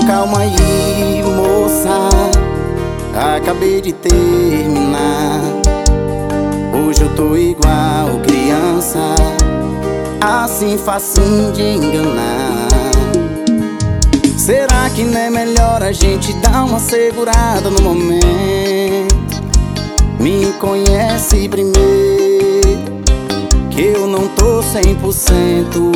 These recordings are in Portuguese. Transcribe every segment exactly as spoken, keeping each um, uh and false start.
calma aí, moça, acabei de terminar. Hoje eu tô igual criança, assim facinho de enganar. Será que não é melhor a gente dar uma segurada no momento? Me conhece primeiro, que eu não tô cem por cento.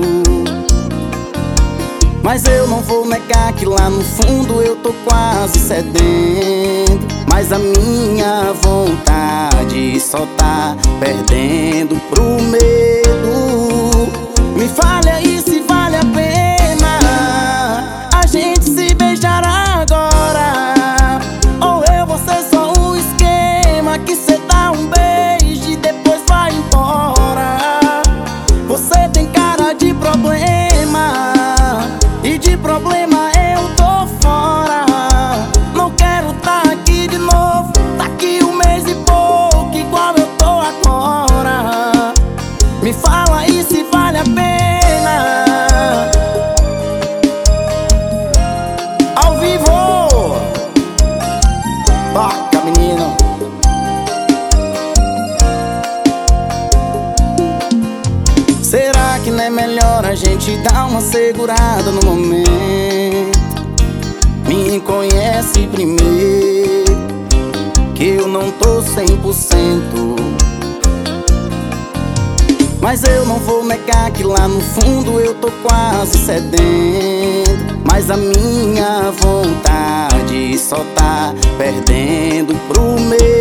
Mas eu não vou negar que lá no fundo eu tô quase cedendo. Mas a minha vontade só tá perdendo pro medo. Me fale aí se vale a pena a gente se beijar agora, ou eu vou ser só um esquema que cê dá um beijo e depois vai embora. Você tem cara de problema, e de problema eu tô fora. Não quero tá aqui de novo, tá aqui um mês e pouco, igual eu tô agora. Me fala aí se vale a pena. Ao vivo, toca menino. Será que não é melhor a gente dar uma segurada no momento? Me conhece primeiro, que eu não tô cem por cento. Mas eu não vou negar que lá no fundo eu tô quase cedendo. Mas a minha vontade só tá perdendo pro meu.